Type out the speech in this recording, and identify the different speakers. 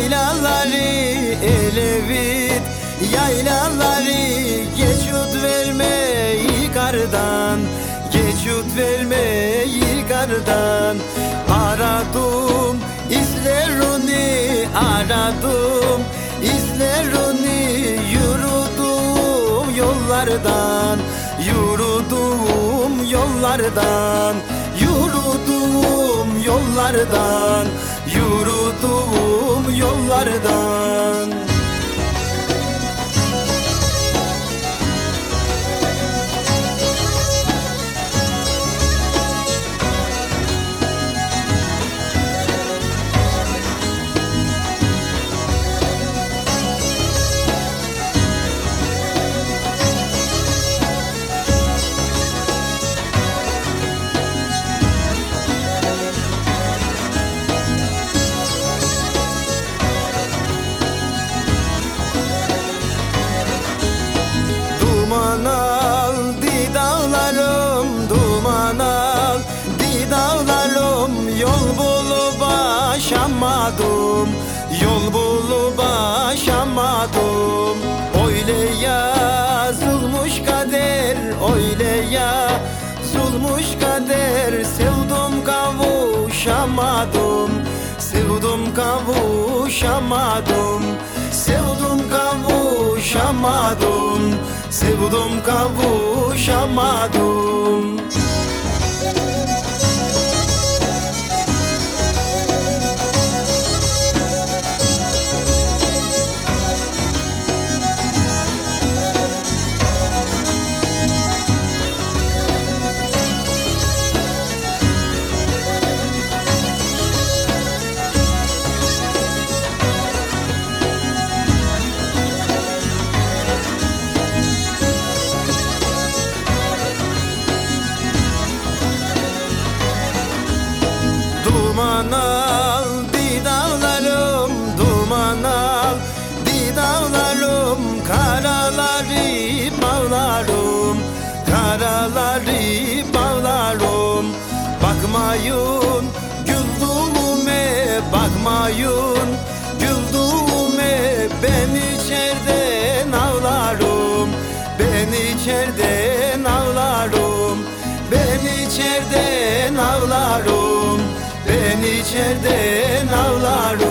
Speaker 1: Yaylaları elevit, yaylaları geçut vermeyi kardan, geçut vermeyi kardan. Aradım izlerini, aradım izlerini, yürüdüm yollardan, yürüdüm yollardan, yürüdüm yollardan, yürüdüm yollardan. Duman aldı dağlarım, duman aldı dağlarım. Yol bulup aşamadım, yol bulup aşamadım. Öyle yazılmış kader, öyle yazılmış kader. Sevdim kavuşamadım, sevdim kavuşamadım, sevdim kavuşamadım, sevdim kavuşamadım. Duman aldı dağlarım, duman aldı dağlarım. Karaları bağlarım, karaları bağlarım. Bakmayın güldüğüme, bakmayın güldüğüme. Ben içeriden ağlarım, ben içeriden ağlarım, ben içeriden ağlarım, ben içeriden ağlarım.